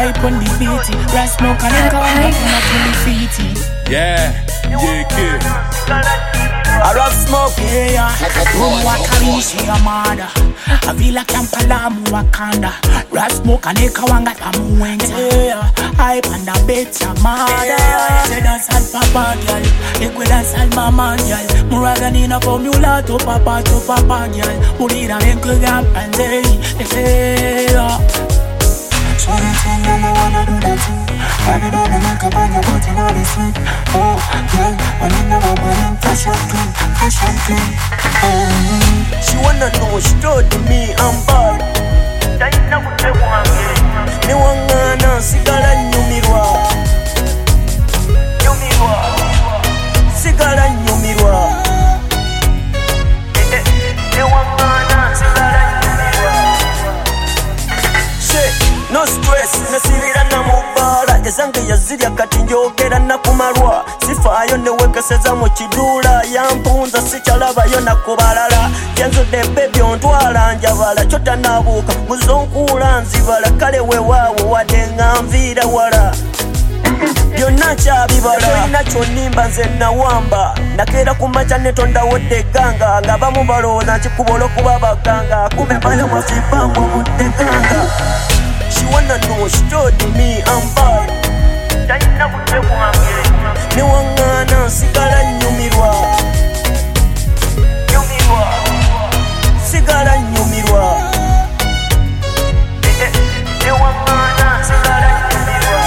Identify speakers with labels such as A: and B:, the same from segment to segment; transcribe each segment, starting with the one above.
A: hype on the beat. Ras smoke and liquor one got not to defeat.
B: Yeah, kid.
A: I rough smoke, yeah. Room wakarishi ya mada. Avila Kampalamu Wakanda. Ras smoke and liquor one got pamuwenza. Yeah, hype and a better mada. Say dance al papa girl, ekwe dance al mama girl. Muragani na formula to papa girl. Urira menkwe gampanze. Yeah.
C: So you think that I wanna do that too? I be down and make a bang your body now this week. Oh, girl, when you never want fresh and clean.
D: She wanna know, she told me I'm bad. Ni wangana sigala nyumirwa. Sigala nyumirwa. Ni wangana sigala nyumirwa. No stress, nasirira na mubala. Ezange yazirya kati njogera na kumarwa. Sifayo newekeseza mu kidula. Yampunza sikyalabayo na kubalala. Yanzudde baby ontwala njabala. Kyota nabuuka muzonkula nzibala. Kale weewaawo wadde nga nviira wala. Byonna kyabibala tolina kyonnimba nze nawamba. Nakeera ku makya ne tondawodde egganga. Nga bamu balowooza nkikubola okuba baganga. Kumbe bale mwafibbangu obudde ganga. She wanna know, she told me I'm bad. Ni wangana sigala nyumirwa. Sigala nyumirwa. Ni wangana sigala nyumirwa.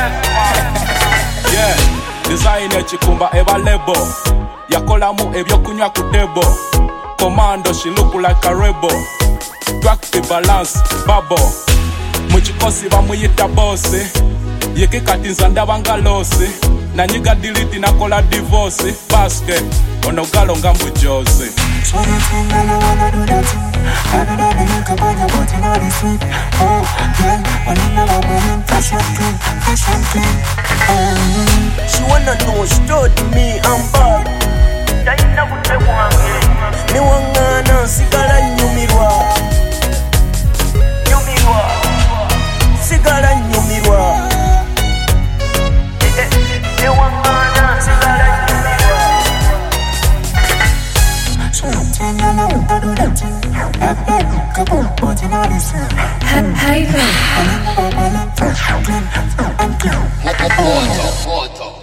B: Yeah, design echikumba eba lebo. Yakolamu ebyokunywa ku table. Commando, she look like a rebel. Track the balance, bubble. Muchikosi bamuyita bosse. Yeke kati nzandaba nga lose. Nanyiga delete nakola divorce. Basket, ono galo nga mbujoze.
C: So you think that I wanna do that too? I be down and make a bang your body now this week. Oh, girl, when you never want fresh and clean.
D: She wanna know, she told me I'm bad. Ni wangana sigala nyumirwa. Sigala nyumirwa. Ni wangana sigala nyumirwa.
C: So you think that I wanna do that too? I be down and make a bang your body now this week.
E: Haven.
C: When you never want fresh and clean.
F: Photo.